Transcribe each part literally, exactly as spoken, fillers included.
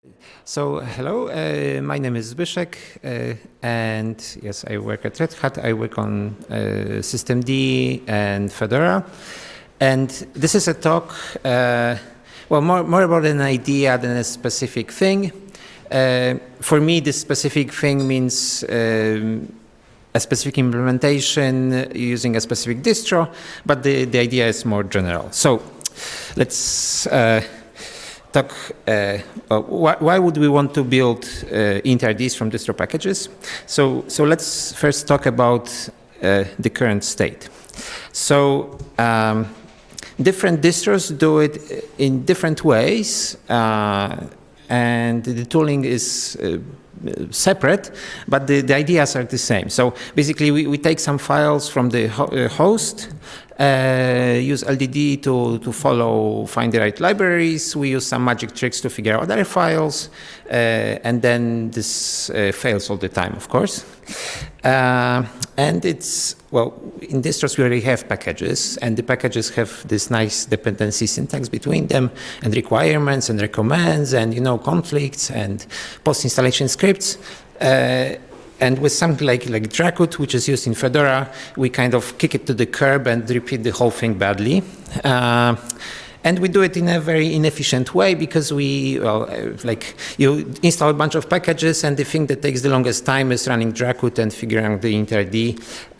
So, hello, uh, my name is Zbyszek, uh, and yes, I work at Red Hat. I work on uh, systemd and Fedora. And this is a talk, uh, well, more, more about an idea than a specific thing. Uh, for me, this specific thing means um, a specific implementation using a specific distro, but the, the idea is more general. So, let's uh, talk, uh, uh, why, why would we want to build uh, int-I Ds from distro packages? So, so let's first talk about uh, the current state. So, um, different distros do it in different ways, uh, and the tooling is uh, separate, but the, the ideas are the same. So basically, we, we take some files from the ho uh, host, uh, use L D D to, to follow, find the right libraries. We use some magic tricks to figure out other files, uh, and then this uh, fails all the time, of course. Uh, and it's, well, in distros we already have packages, and the packages have this nice dependency syntax between them, and requirements, and recommends, and, you know, conflicts, and post-installation scripts. Uh, and with something like, like Dracut, which is used in Fedora, we kind of kick it to the curb and repeat the whole thing badly. Uh, And we do it in a very inefficient way because we, well, like you install a bunch of packages, and the thing that takes the longest time is running Dracut and figuring out the int-I D.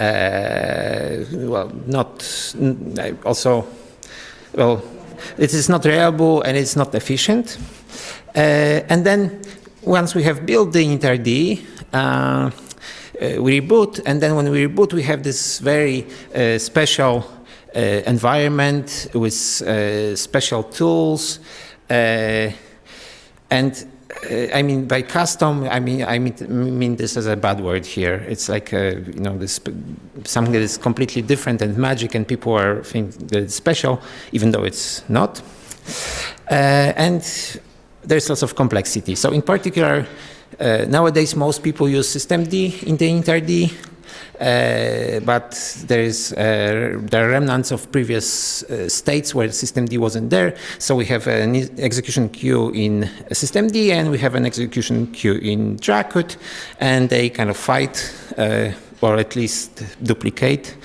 Uh, well, not also, well, it is not reliable and it's not efficient. Uh, and then once we have built the int-I D, uh, uh, we reboot, and then when we reboot, we have this very uh, special Uh, environment with uh, special tools, uh, and uh, I mean by custom, I mean I mean, mean this as a bad word here. It's like uh, you know this something that is completely different and magic, and people are think that it's special, even though it's not. Uh, and there's lots of complexity. So in particular, uh, nowadays most people use systemd in the int-I D. Uh, but there is uh, there are remnants of previous uh, states where systemd wasn't there. So we have an execution queue in systemd, and we have an execution queue in Dracut, and they kind of fight, uh, or at least duplicate.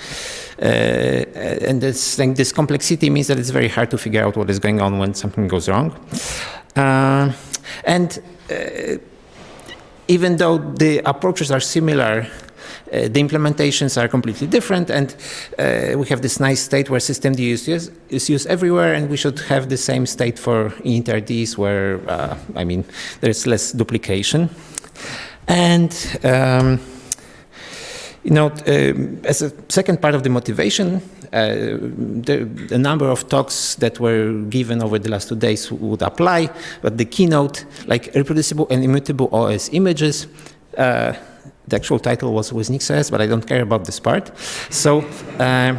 Uh, and this, like, this complexity means that it's very hard to figure out what is going on when something goes wrong. Uh, and uh, even though the approaches are similar, Uh, the implementations are completely different, and uh, we have this nice state where systemd is used, is used everywhere, and we should have the same state for int-I Ds where, uh, I mean, there's less duplication. And, um, you know, uh, as a second part of the motivation, uh, the, the number of talks that were given over the last two days would apply, but the keynote, like reproducible and immutable O S images, uh, the actual title was with NixOS, but I don't care about this part. So, um,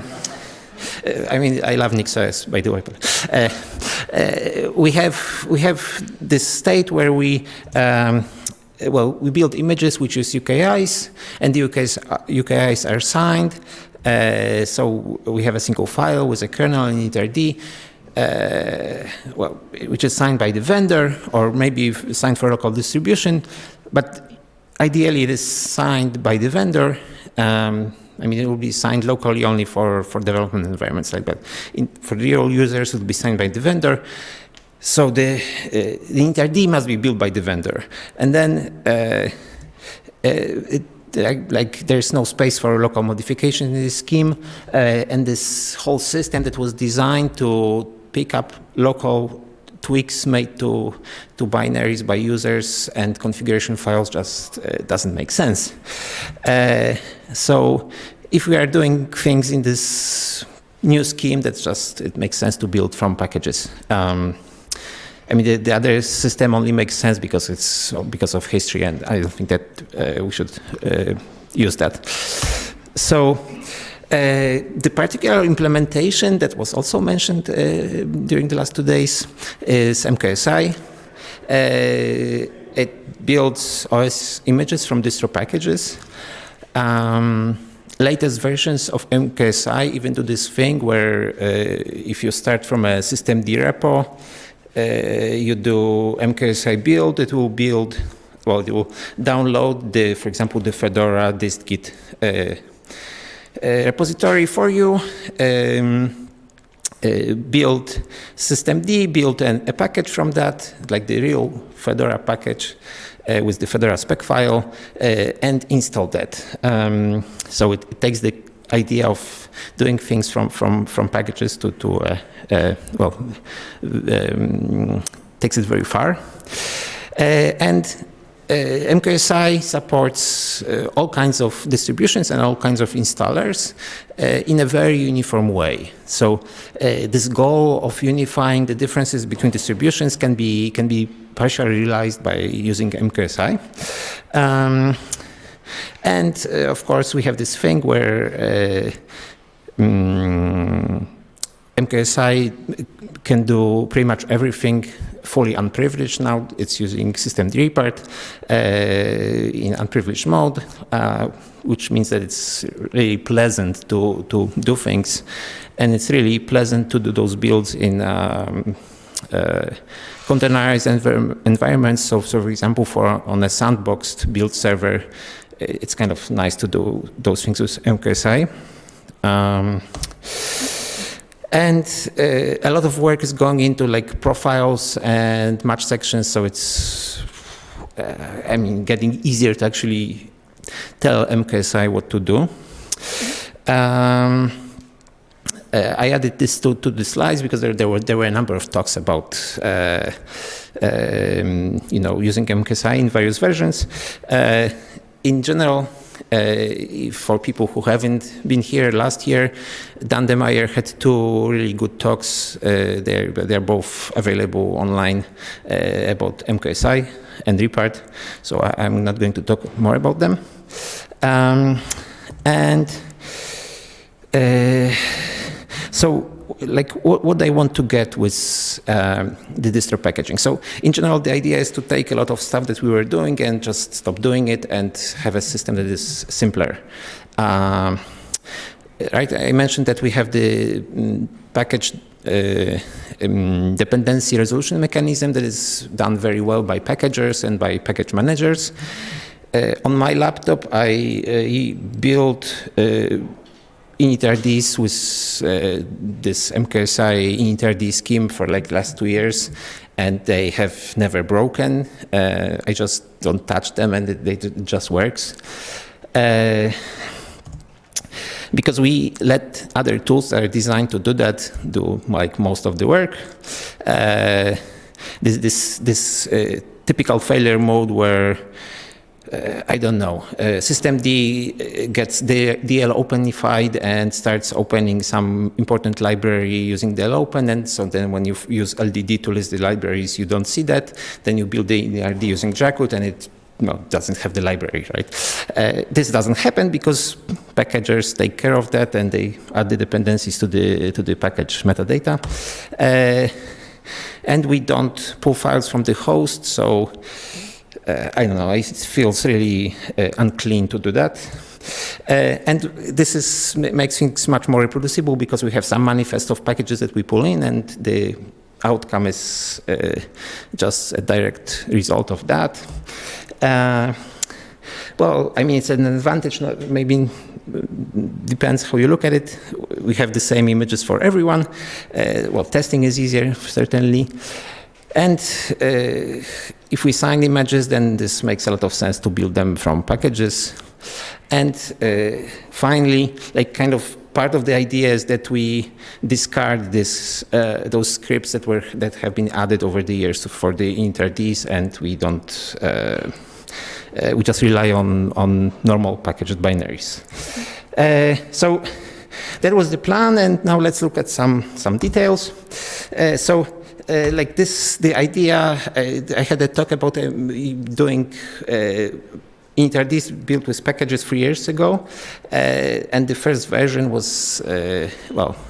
I mean, I love NixOS, by the way. Uh, uh, we have we have this state where we, um, well, we build images which use U K Is, and the U K Is, U K Is are signed. Uh, so we have a single file with a kernel and int-I D. Uh, well, which is signed by the vendor, or maybe signed for local distribution, but ideally, it is signed by the vendor. Um, I mean, it will be signed locally only for, for development environments like that. In, for real users, it will be signed by the vendor. So the, uh, the int-I D must be built by the vendor. And then, uh, uh, it, like, there's no space for local modification in this scheme. Uh, and this whole system that was designed to pick up local tweaks made to, to binaries by users and configuration files just uh, doesn't make sense. Uh, so if we are doing things in this new scheme, that's just, it makes sense to build from packages. Um, I mean, the, the other system only makes sense because it's because of history, and I don't think that uh, we should uh, use that. So, Uh, the particular implementation that was also mentioned uh, during the last two days is M K S I. Uh, it builds O S images from distro packages. Um, latest versions of M K S I even do this thing where uh, if you start from a systemd repo, you do M K S I build, it will build, well, it will download the, for example, the Fedora dist-git uh, uh, repository for you. Um, Uh, build systemd, build an, a package from that, like the real Fedora package uh, with the Fedora spec file, uh, and install that. Um, so it, it takes the idea of doing things from from from packages to to uh, uh, well, um, takes it very far, uh, and. Uh, M K S I supports uh, all kinds of distributions and all kinds of installers uh, in a very uniform way. So uh, this goal of unifying the differences between distributions can be can be partially realized by using M K S I. Um, and uh, of course, we have this thing where uh, um, M K S I can do pretty much everything fully unprivileged now. It's using systemd repart uh, in unprivileged mode, uh, which means that it's really pleasant to, to do things. And it's really pleasant to do those builds in um, uh, containerized env environments. So, so, for example, for on a sandboxed build server, it's kind of nice to do those things with M K S I. Um, And uh, a lot of work is going into like profiles and match sections, so it's, uh, I mean, getting easier to actually tell M K S I what to do. Um, uh, I added this to, to the slides because there, there were there were a number of talks about, uh, um, you know, using M K S I in various versions. Uh, in general. Uh, for people who haven't been here last year, Dan DeMeyer had two really good talks. Uh, they're, they're both available online uh, about M K S I and repart, so I, I'm not going to talk more about them. Um, and uh, so, like, what, what I want to get with um, the distro packaging. So, in general, the idea is to take a lot of stuff that we were doing and just stop doing it and have a system that is simpler. Um, right? I mentioned that we have the um, package uh, um, dependency resolution mechanism that is done very well by packagers and by package managers. Uh, on my laptop, I uh, built uh, initRDs with uh, this M K S I initRD scheme for like the last two years, and they have never broken. Uh, I just don't touch them, and it, it just works. Uh, because we let other tools that are designed to do that do like most of the work. Uh, this this, this uh, typical failure mode where Uh, I don't know, uh, systemd gets the D L openified and starts opening some important library using D L open, and so then when you use L D D to list the libraries, you don't see that. Then you build the initRD using Dracut, and it no, doesn't have the library, right? Uh, this doesn't happen because packagers take care of that, and they add the dependencies to the to the package metadata. Uh, and we don't pull files from the host, so Uh, I don't know, it feels really uh, unclean to do that. Uh, and this is, makes things much more reproducible because we have some manifest of packages that we pull in, and the outcome is uh, just a direct result of that. Uh, well, I mean, it's an advantage, maybe depends how you look at it. We have the same images for everyone. Uh, well, testing is easier, certainly. And uh, if we sign images, then this makes a lot of sense to build them from packages. And uh, finally, like kind of part of the idea is that we discard this uh, those scripts that were that have been added over the years for the initRDs, and we don't uh, uh, we just rely on on normal packaged binaries. Uh, so that was the plan, and now let's look at some some details. Uh, so. Uh, like this, the idea, uh, I had a talk about uh, doing uh, initRDs built with packages three years ago, uh, and the first version was, uh, well,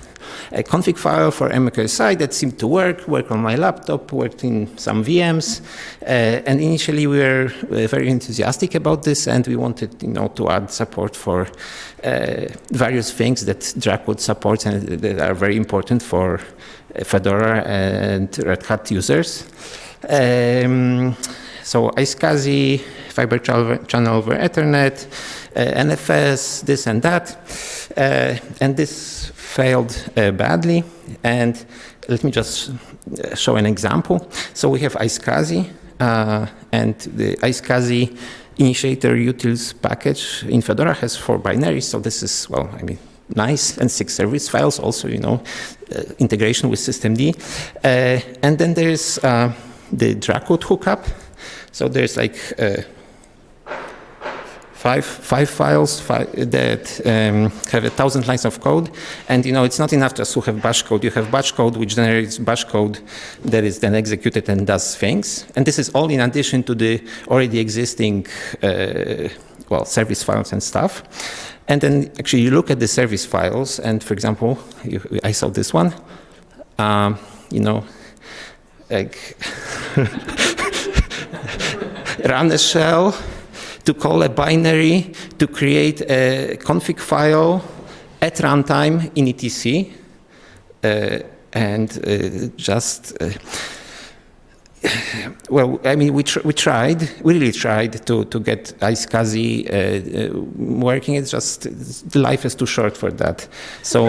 a config file for M K S I that seemed to work, work on my laptop, worked in some V Ms. Uh, and initially we were uh, very enthusiastic about this, and we wanted, you know, to add support for uh, various things that Dracut supports and that are very important for Fedora and Red Hat users. Um, so iSCSI, fiber channel over Ethernet, uh, N F S, this and that. Uh, and this failed uh, badly. And let me just show an example. So we have iSCSI, uh, and the iSCSI initiator utils package in Fedora has four binaries. So this is, well, I mean, nice, and six service files, also, you know, uh, integration with systemd. Uh, and then there's uh, the Dracut hookup. So there's like uh, five five files five, that um, have a thousand lines of code, and you know it's not enough just to have bash code. You have bash code which generates bash code that is then executed and does things, and this is all in addition to the already existing uh, well service files and stuff. And then actually you look at the service files, and for example, you, I saw this one, um, you know, like run a shell to call a binary to create a config file at runtime in E T C, uh, and uh, just uh, well, I mean, we tr we tried, we really tried to to get iSCSI uh, uh, working. It's just the life is too short for that. So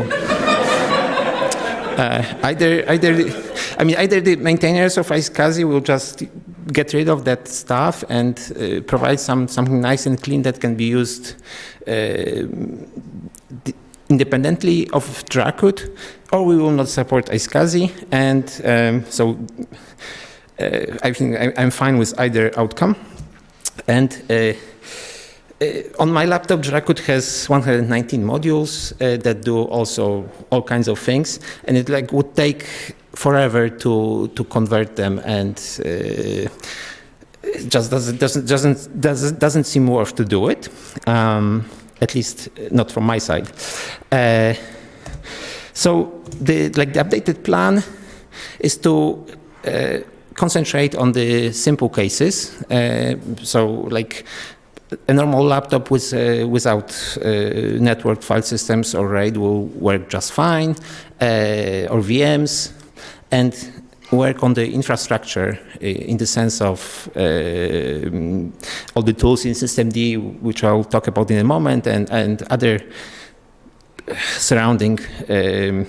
uh, either either I mean either the maintainers of iSCSI will just get rid of that stuff and uh, provide some something nice and clean that can be used uh, independently of Dracut, or we will not support iSCSI, and um, so. Uh, I think I, I'm fine with either outcome. And uh, uh, on my laptop, Dracut has one hundred nineteen modules uh, that do also all kinds of things, and it like would take forever to to convert them, and uh, it just doesn't doesn't doesn't doesn't doesn't seem worth to do it. Um, at least not from my side. Uh, so the like the updated plan is to uh, concentrate on the simple cases. Uh, so like a normal laptop with, uh, without uh, networked file systems or RAID will work just fine, uh, or V Ms, and work on the infrastructure uh, in the sense of uh, all the tools in systemd, which I'll talk about in a moment, and, and other surrounding um,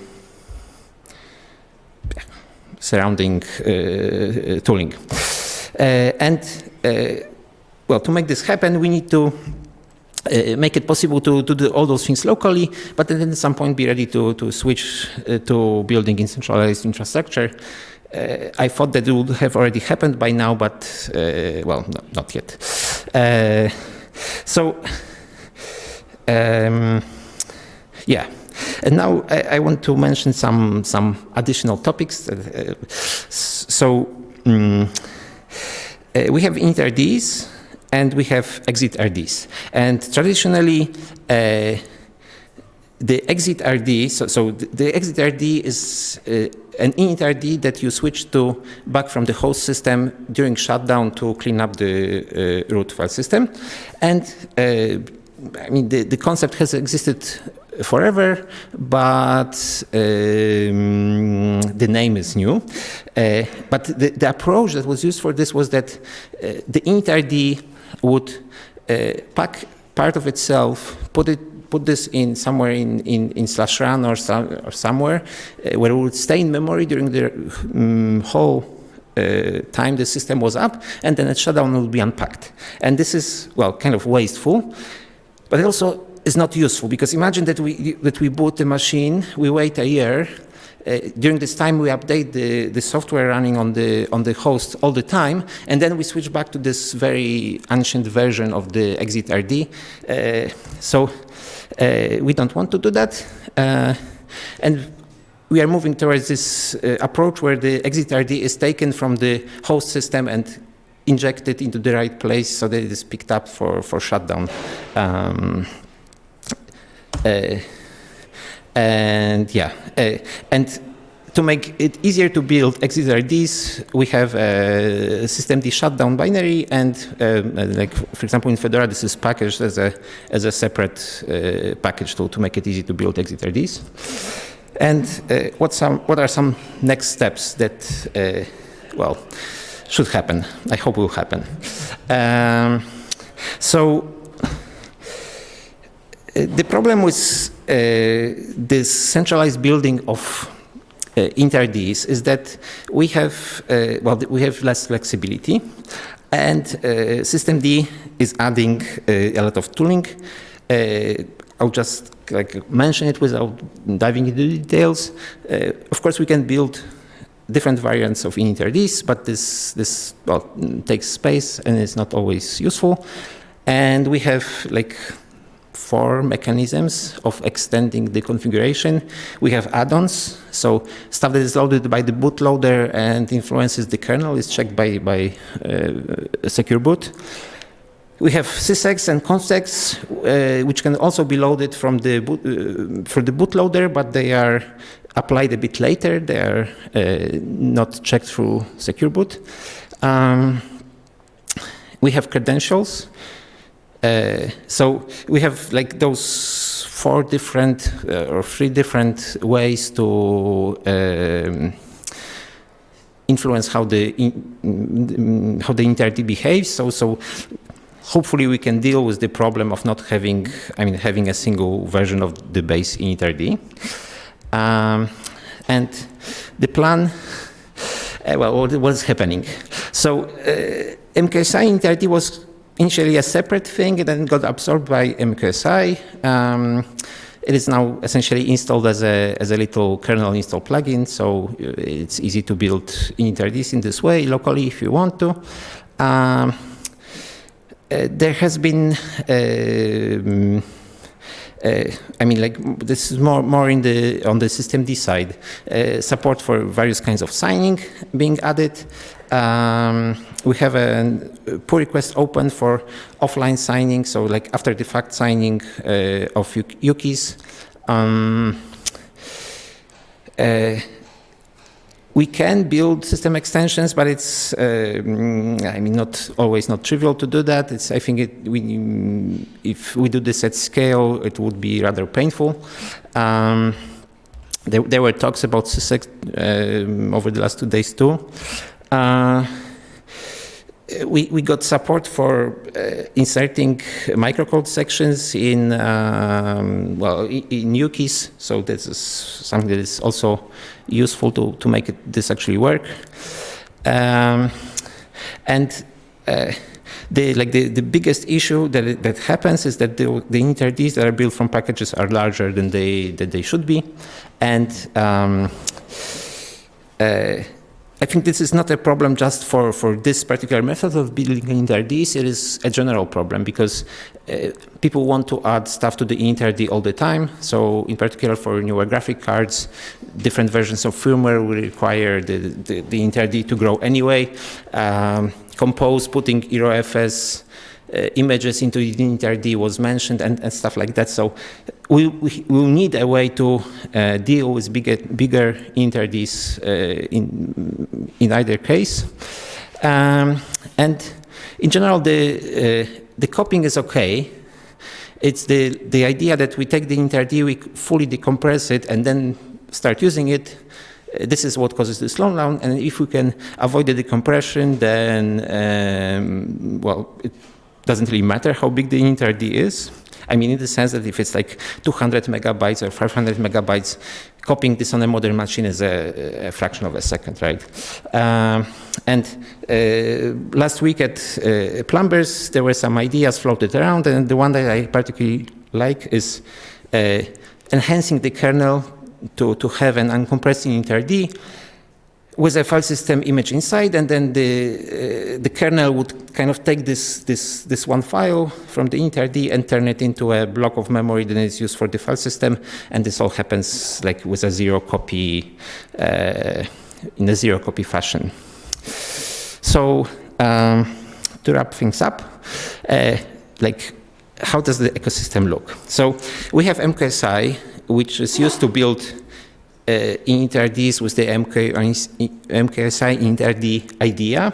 surrounding uh, tooling. Uh, and, uh, well, to make this happen, we need to uh, make it possible to, to do all those things locally, but then at some point be ready to, to switch uh, to building in centralized infrastructure. Uh, I thought that it would have already happened by now, but, uh, well, no, not yet. Uh, so, um, yeah. And now I, I want to mention some some additional topics. Uh, so um, uh, we have initRDs and we have exitRDs. And traditionally, uh, the exitRD, so, so the, the exitRD is uh, an initRD that you switch to back from the host system during shutdown to clean up the uh, root file system. And uh, I mean, the, the concept has existed forever, but um, the name is new. Uh, but the, the approach that was used for this was that uh, the initRD would uh, pack part of itself, put it put this in somewhere in, in, in slash run or, some, or somewhere uh, where it would stay in memory during the um, whole uh, time the system was up, and then at shutdown it will be unpacked. And this is, well, kind of wasteful, but it also is not useful, because imagine that we that we boot the machine, we wait a year, uh, during this time we update the, the software running on the on the host all the time, and then we switch back to this very ancient version of the exitRD. Uh, so uh, we don't want to do that, uh, and we are moving towards this uh, approach where the exitRD is taken from the host system and injected into the right place so that it is picked up for, for shutdown. Um, Uh, And yeah, uh, and to make it easier to build XZRDs, we have a systemd shutdown binary, and um, like for example in Fedora, this is packaged as a as a separate uh, package to to make it easy to build XZRDs. And uh, what some what are some next steps that uh, well should happen? I hope will happen. Um, so uh, the problem with uh, this centralized building of Uh, IntRDs is that we have uh, well we have less flexibility, and uh, systemd is adding uh, a lot of tooling. Uh, I'll just like mention it without diving into details. Uh, of course, we can build different variants of IntRDs, but this this well takes space and is not always useful. And we have like four mechanisms of extending the configuration. We have add-ons, so stuff that is loaded by the bootloader and influences the kernel is checked by, by uh, secure boot. We have sysex and confsex, uh, which can also be loaded from the boot, uh, for the bootloader, but they are applied a bit later. They are uh, not checked through secure boot. Um, we have credentials. Uh, so we have like those four different uh, or three different ways to um, influence how the in, how the IntRD behaves. So so hopefully we can deal with the problem of not having I mean having a single version of the base IntRD. Um, and the plan. Uh, well, what was happening? So uh, M K S I IntRD was initially a separate thing, and then got absorbed by M K S I. Um, it is now essentially installed as a as a little kernel install plugin, so it's easy to build IntRDs in this way locally if you want to. Um, uh, there has been, uh, uh, I mean, like this is more more in the on the systemd side, uh, support for various kinds of signing being added. Um, we have a pull request open for offline signing, so like after the fact signing uh, of U K Is. Um, uh, we can build system extensions, but it's uh, I mean not always not trivial to do that. It's I think it, we, if we do this at scale, it would be rather painful. Um, there, there were talks about sysex uh, over the last two days too. Uh, we, we got support for uh, inserting microcode sections in um, well in, in U K Is, so this is something that is also useful to to make it, this actually work. Um, and uh, the like the, the biggest issue that it, that happens is that the, the IntRDs that are built from packages are larger than they than they should be, and um, uh, I think this is not a problem just for, for this particular method of building IntRDs. It is a general problem because uh, people want to add stuff to the IntRD all the time. So in particular for newer graphic cards, different versions of firmware will require the, the, the IntRD to grow anyway. Um, Compose, putting EroFS uh, images into the IntRD was mentioned, and, and stuff like that. So we we will need a way to uh, deal with bigger bigger IntRDs uh, in in either case. Um, and in general, the uh, the copying is okay. It's the the idea that we take the IntRD, we fully decompress it, and then start using it. This is what causes the slowdown, and if we can avoid the decompression, then um, well, it doesn't really matter how big the IntRD is. I mean, in the sense that if it's like two hundred megabytes or five hundred megabytes, copying this on a modern machine is a, a fraction of a second, right? Um, and uh, last week at uh, Plumbers, there were some ideas floated around, and the one that I particularly like is uh, enhancing the kernel to, to have an uncompressed IntRD with a file system image inside, and then the uh, the kernel would kind of take this this this one file from the IntRD and turn it into a block of memory that is used for the file system, and this all happens like with a zero copy uh, in a zero copy fashion. So um, to wrap things up, uh, like how does the ecosystem look? So we have M K S I. which is used to build uh, initrds with the M K, M K S I initrd idea.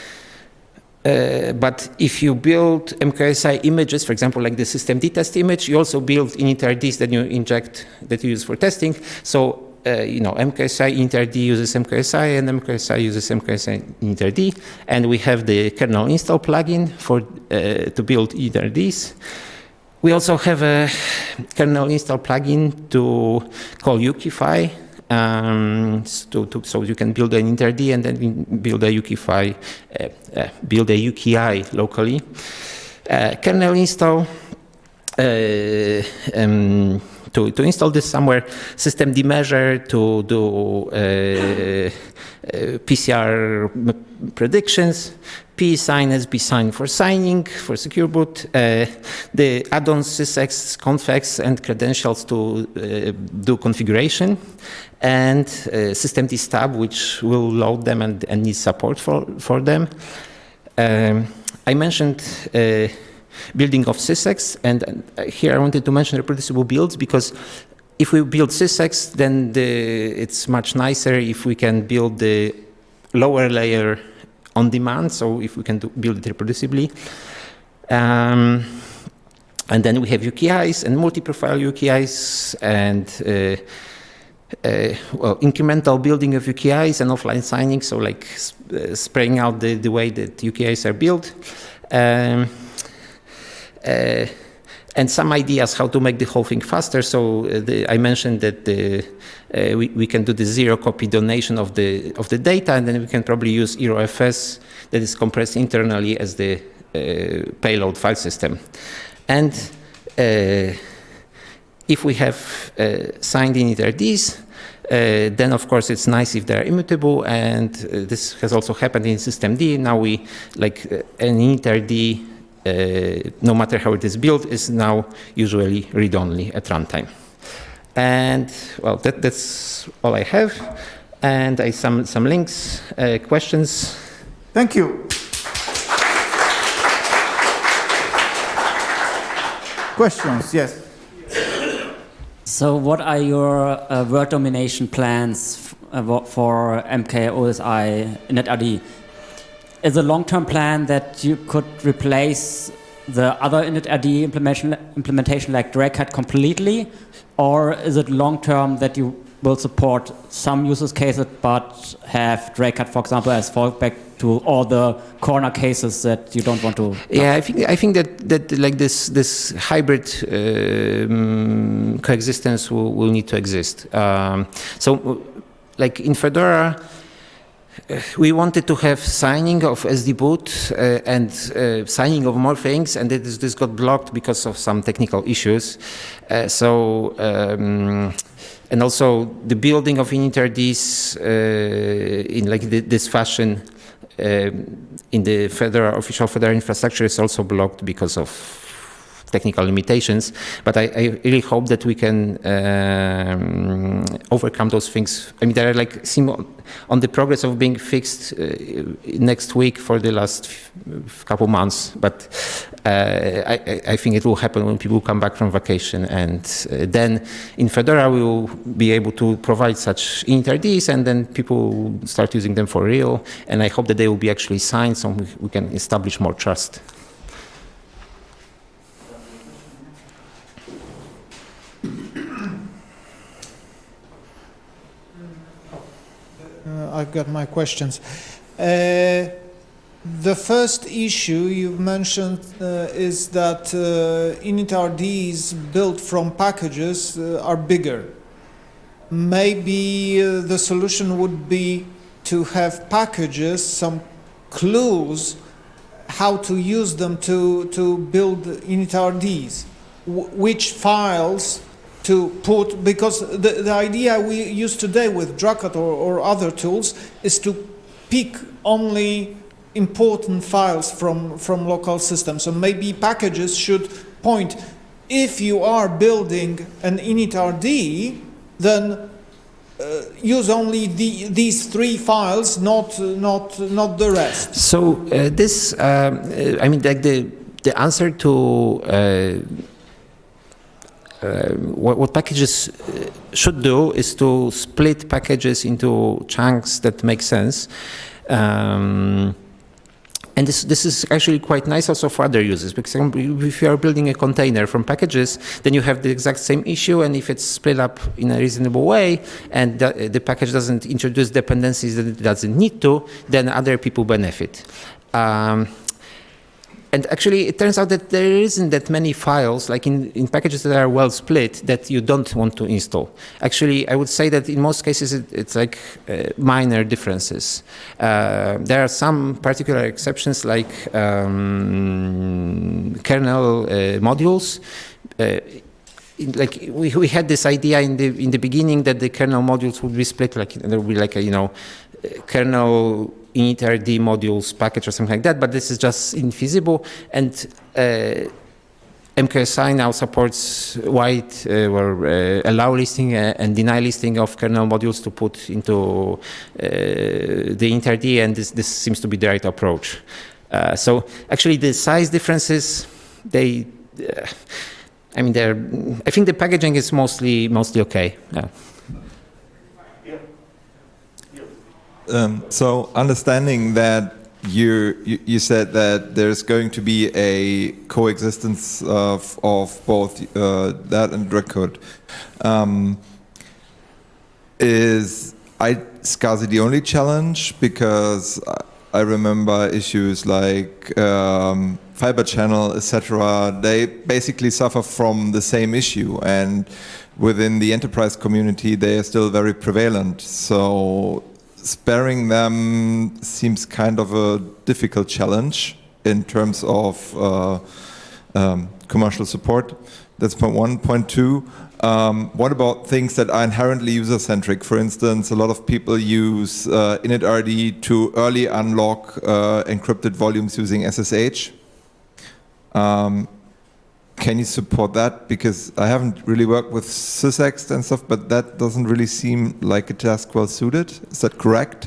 Uh, but if you build M K S I images, for example, like the systemd test image, you also build initrds that you inject, that you use for testing. So, uh, you know, M K S I initrd uses M K S I, and M K S I uses M K S I initrd. And we have the kernel install plugin for uh, to build initrds. We also have a kernel install plugin to call Ukify. Um, so, to, so you can build an initrd and then build a Ukify, uh, uh, build a U K I locally. Uh, kernel install, uh, um, to, to install this somewhere, systemd measure to do uh, uh, P C R predictions, psign as bsign for signing, for secure boot, uh, the add-ons sysex, confex, and credentials to uh, do configuration, and uh, systemd stub, which will load them and, and need support for, for them. Um, I mentioned uh, building of sysex, and uh, here I wanted to mention reproducible builds, because if we build sysex, then the, it's much nicer if we can build the lower layer on demand, so if we can do, build it reproducibly. Um, and then we have U K Is and multi-profile U K Is, and uh, uh, well, incremental building of U K Is and offline signing, so like uh, spraying out the, the way that U K Is are built. Um, uh, and some ideas how to make the whole thing faster. So uh, the, I mentioned that the, uh, we, we can do the zero copy donation of the of the data, and then we can probably use E R O F S that is compressed internally as the uh, payload file system. And uh, if we have uh, signed initrds, uh, then of course it's nice if they're immutable, and uh, this has also happened in systemd. Now we, like uh, an initrd, Uh, no matter how it is built, is now usually read-only at runtime. And well, that, that's all I have. And I some some links, uh, questions. Thank you. Questions? Yes. So, what are your uh, word domination plans f- for M K O S I initrd? Is a long-term plan that you could replace the other initrd implementation, implementation like Drakehat completely, or is it long-term that you will support some use cases but have Drakehat, for example, as fallback to all the corner cases that you don't want to? Yeah, I think I think that that like this this hybrid um, coexistence will, will need to exist. Um, so, like in Fedora, we wanted to have signing of S D boot uh, and uh, signing of more things, and this, this got blocked because of some technical issues. Uh, so, um, and also the building of initrds uh, in like the, this fashion uh, in the Fedora official Fedora infrastructure is also blocked because of technical limitations, but I, I really hope that we can um, overcome those things. I mean, there are like on the progress of being fixed uh, next week for the last f- couple months, but uh, I, I think it will happen when people come back from vacation, and uh, then in Fedora we will be able to provide such initrds, and then people will start using them for real, and I hope that they will be actually signed so we can establish more trust. Uh, I've got my questions. Uh, the first issue you've mentioned uh, is that uh, initrds built from packages uh, are bigger. Maybe uh, the solution would be to have packages, some clues how to use them to, to build initrds. W- which files to put, because the, the idea we use today with Drakehat or, or other tools is to pick only important files from, from local systems. So maybe packages should point, if you are building an initrd, then uh, use only the, these three files, not, not, not the rest. So uh, this, um, uh, I mean, like the, the answer to uh, uh, what, what packages uh, should do is to split packages into chunks that make sense. Um, And this, this is actually quite nice also for other users, because if you are building a container from packages, then you have the exact same issue, and if it's split up in a reasonable way, and the, the package doesn't introduce dependencies that it doesn't need to, then other people benefit. Um, And actually, it turns out that there isn't that many files, like in, in packages that are well split, that you don't want to install. Actually, I would say that in most cases, it, it's like uh, minor differences. Uh, there are some particular exceptions, like um, kernel uh, modules. Uh, like we, we had this idea in the in the beginning that the kernel modules would be split, like there would be like a, you know, kernel initRD modules package or something like that, but this is just infeasible. And uh, M K S I now supports wide uh, or uh, allow listing uh, and deny listing of kernel modules to put into uh, the initRD, and this, this seems to be the right approach. Uh, so actually, the size differences, they, uh, I mean, they're. I think the packaging is mostly mostly okay. Yeah. Um, so understanding that you, you you said that there's going to be a coexistence of of both uh, that and Dragcode, um, is iSCSI the only challenge? Because I remember issues like um, Fiber Channel, et cetera. They basically suffer from the same issue, and within the enterprise community, they are still very prevalent. So sparing them seems kind of a difficult challenge in terms of uh, um, commercial support. That's point one. Point two, um, what about things that are inherently user-centric? For instance, a lot of people use uh, initRD to early unlock uh, encrypted volumes using S S H. Um, Can you support that? Because I haven't really worked with sysext and stuff, but that doesn't really seem like a task well suited. Is that correct?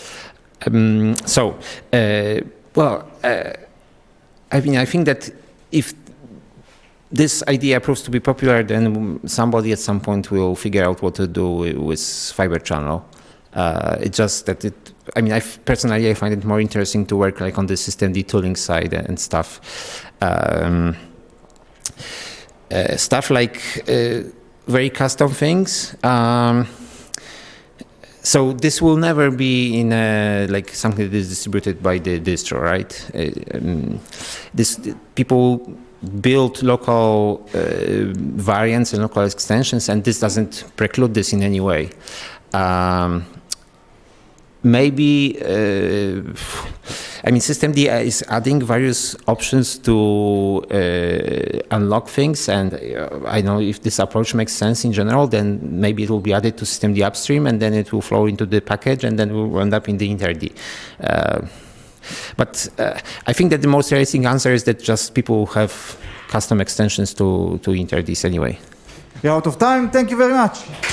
Um, so, uh, well, uh, I mean, I think that if this idea proves to be popular, then somebody at some point will figure out what to do with Fiber Channel. Uh, it's just that it. I mean, I personally I find it more interesting to work like on the systemd tooling side and stuff. Um, Uh, stuff like uh, very custom things. Um, so this will never be in a, like something that is distributed by the distro, right? Uh, um, this people build local uh, variants and local extensions, and this doesn't preclude this in any way. Um, Maybe, uh, I mean, systemd is adding various options to uh, unlock things, and uh, I know if this approach makes sense in general, then maybe it will be added to systemd upstream, and then it will flow into the package, and then will end up in the initRD. Uh, but uh, I think that the most realistic answer is that just people have custom extensions to, to initRDs anyway. We're out of time. Thank you very much.